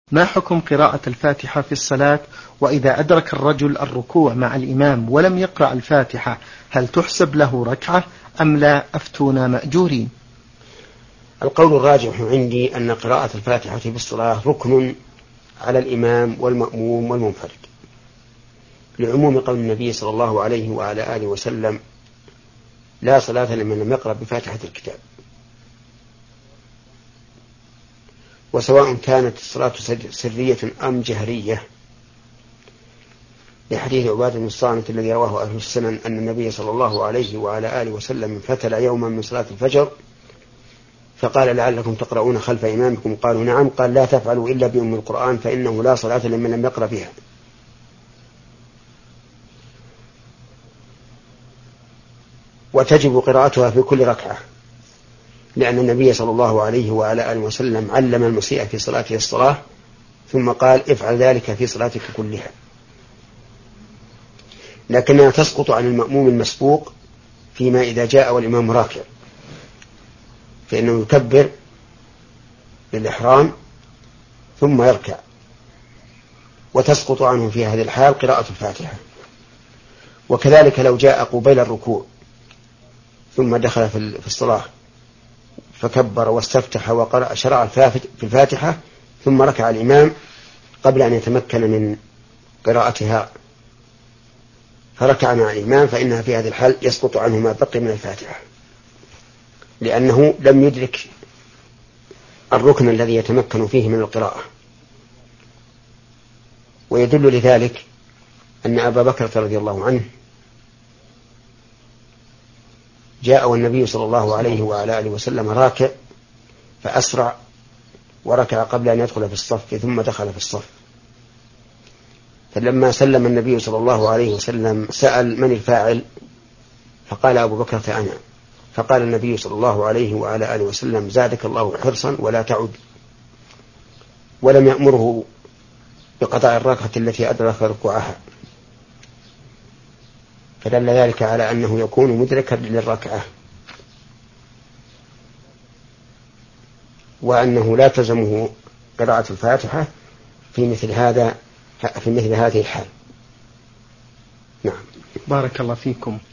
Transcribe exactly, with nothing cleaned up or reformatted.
ما حكم قراءة الفاتحة في الصلاة؟ وإذا أدرك الرجل الركوع مع الإمام ولم يقرأ الفاتحة هل تحسب له ركعة أم لا؟ أفتونا مأجورين. القول الراجح عندي أن قراءة الفاتحة في الصلاة ركن على الإمام والمأموم والمنفرد، لعموم قول النبي صلى الله عليه وعلى آله وسلم: لا صلاة لمن لم يقرأ بفاتحة الكتاب. وسواء كانت الصلاة سرية أم جهرية، لحديث عبادة بن الصامت الذي رواه أهل السنن أن النبي صلى الله عليه وعلى آله وسلم انفتل يوما من صلاة الفجر فقال: لعلكم تقرؤون خلف إمامكم؟ قالوا: نعم. قال: لا تفعلوا إلا بأم القرآن فإنه لا صلاة لمن لم يقرأ بها. وتجب قراءتها في كل ركعة، لأن النبي صلى الله عليه وعلى آله وسلم علم المسيء في صلاته الصلاة ثم قال: افعل ذلك في صلاتك كلها. لكنها تسقط عن المأموم المسبوق فيما إذا جاء والإمام راكع، فإنه يكبر للإحرام ثم يركع، وتسقط عنه في هذه الحال قراءة الفاتحة. وكذلك لو جاء قبيل الركوع ثم دخل في الصلاة فكبر واستفتح وقرأ شرع في الفاتحة ثم ركع الإمام قبل أن يتمكن من قراءتها فركع مع الإمام، فإنها في هذه الحال يسقط عنه ما بقي من الفاتحة، لأنه لم يدرك الركن الذي يتمكن فيه من القراءة. ويدل لذلك أن أبا بكر رضي الله عنه جاء والنبي صلى الله عليه وعلى آله وسلم راكع فأسرع وركع قبل أن يدخل في الصف ثم دخل في الصف، فلما سلم النبي صلى الله عليه وسلم سأل: من الفاعل؟ فقال: أبو بكر أنا. فقال النبي صلى الله عليه وعلى آله وسلم: زادك الله حرصا ولا تعد. ولم يأمره بقضاء الركعة التي أدرك ركوعها، فدل ذلك على أنه يكون مدركا للركعة، وأنه لا تلزمه قراءة الفاتحة في مثل هذا في مثل هذه الحال. نعم. بارك الله فيكم.